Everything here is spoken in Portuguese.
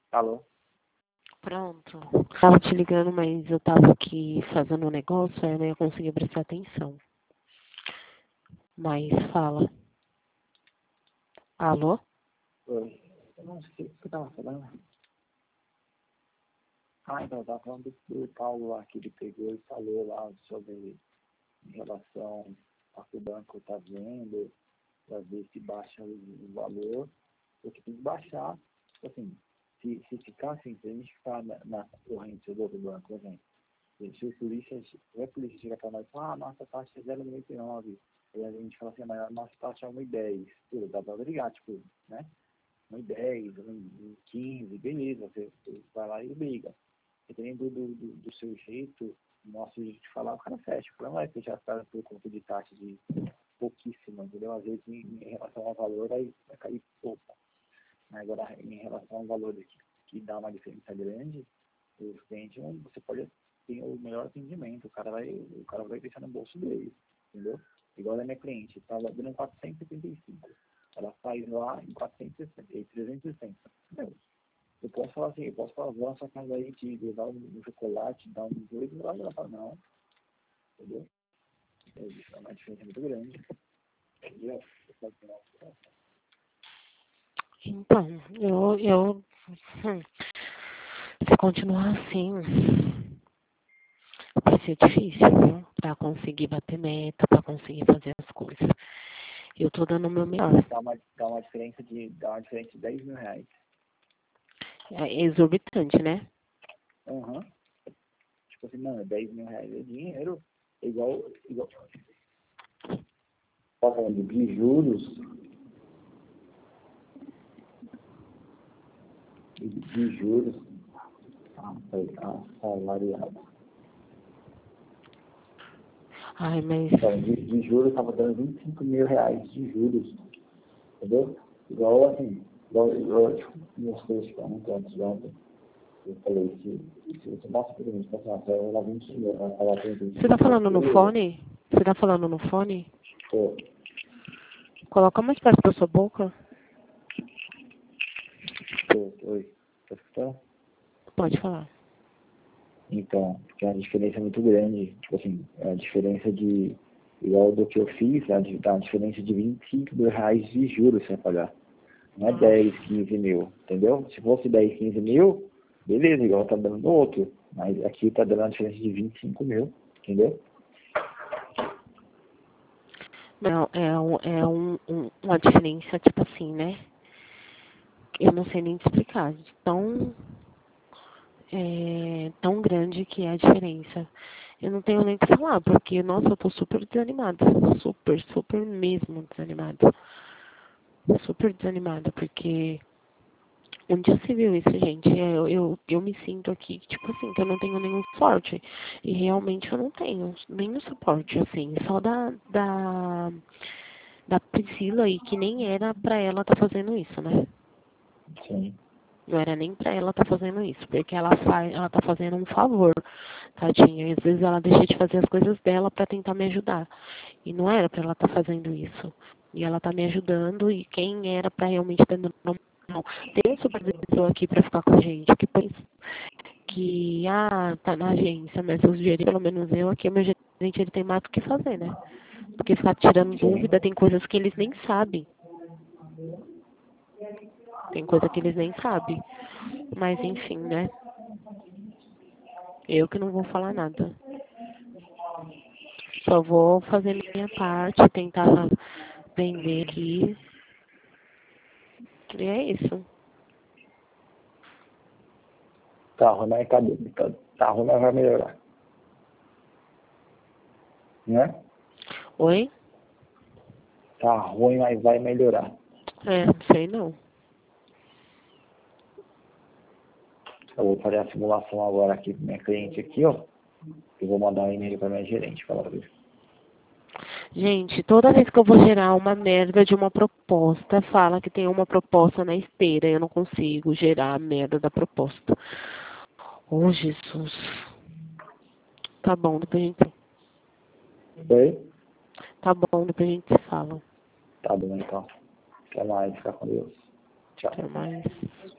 Alô? Pronto. Tava te ligando, mas eu tava aqui fazendo um negócio, aí eu não ia conseguir prestar atenção. Mas fala. Alô? Oi. Eu não sei o que você tava falando. Então, eu tava falando do Paulo lá, que ele pegou e falou lá sobre em relação ao que o banco tá vendo, para ver se baixa o valor, porque tem que baixar, assim, se ficar assim, se a gente ficar na corrente do banco, por exemplo, se a polícia chega para nós e fala, nossa taxa é 0,99, e a gente fala assim, mas a nossa taxa é 1,10, tudo, dá para brigar, tipo, né? 1,10, 1,15, beleza, você vai lá e briga. Dependendo do seu jeito, nosso jeito de falar, o cara fecha. O cara não vai fechar as caras por conta de taxa de pouquíssima, entendeu? Às vezes, em relação ao valor, vai cair pouco. Agora, em relação ao valor que dá uma diferença grande, o cliente, você pode ter o melhor atendimento, o cara vai deixar no bolso dele, entendeu? Igual a minha cliente, estava dando 475. Ela faz lá em 460, e 360. Meu, eu posso falar assim, vou na sua casa aí, te levar um chocolate, dar um doido, ela fala, não, entendeu? É uma diferença muito grande. Entendeu? Então, se continuar assim, vai ser difícil, viu? Pra conseguir bater meta, pra conseguir fazer as coisas. Eu tô dando o meu melhor. Dá uma diferença de 10 mil reais. É exorbitante, né? Aham. Tipo assim, mano, 10 mil reais é dinheiro. É igual. Tá falando de juros. De juros. Salariado. Ai, mas... Então, de juros tava dando 25 mil reais de juros. Entendeu? Igual assim, igual tipo, mostrei ontem. Eu falei que se você passa por mim, você vai lá 20 mil, vai falar 30 Você tá falando no fone? Você tá falando no fone? Pô, Coloca mais perto da sua boca. oi, tá escutando? Pode falar. Então, porque a diferença é muito grande. Tipo assim, a diferença de, igual do que eu fiz, a diferença de 25 mil reais de juros você vai pagar. Não é 10, 15 mil, entendeu? Se fosse 10, 15 mil, beleza, igual tá dando no outro. Mas aqui tá dando a diferença de 25 mil, entendeu? Não, uma diferença, tipo assim, né? Eu não sei nem te explicar. Tão grande que é a diferença. Eu não tenho nem o que falar, porque, nossa, eu tô super desanimada. Super, super mesmo desanimada. Super desanimada, porque onde já se viu isso, gente? Eu me sinto aqui, tipo assim, que eu não tenho nenhum suporte. E realmente eu não tenho nenhum suporte, assim. Só da Priscila aí, que nem era pra ela tá fazendo isso, né? Sim. Não era nem pra ela tá fazendo isso, porque ela tá fazendo um favor, tadinha. E às vezes ela deixa de fazer as coisas dela pra tentar me ajudar. E não era pra ela tá fazendo isso. E ela tá me ajudando, e quem era pra realmente estar dando não. Tem um supervisor aqui pra ficar com a gente, tá na agência, mas os gerentes, pelo menos eu aqui, meu gerente, ele tem mais o que fazer, né? Porque ficar tirando Sim. dúvida, tem coisas que eles nem sabem. Tem coisa que eles nem sabem. Mas enfim, né? Eu que não vou falar nada. Só vou fazer minha parte, tentar vender aqui. E é isso. Tá ruim, mas tá ruim, mas vai melhorar. Né? Oi? Tá ruim, mas vai melhorar. Não sei não. Eu vou fazer a simulação agora aqui com minha cliente aqui, ó. Eu vou mandar um e-mail para minha gerente falar pra ele. Gente, toda vez que eu vou gerar uma merda de uma proposta, fala que tem uma proposta na esteira. Eu não consigo gerar a merda da proposta. Oh, Jesus. Tá bom, depois a gente... Oi? Tá bom, depois a gente se fala. Tá bom, então. Até mais. Fica com Deus. Tchau. Até mais.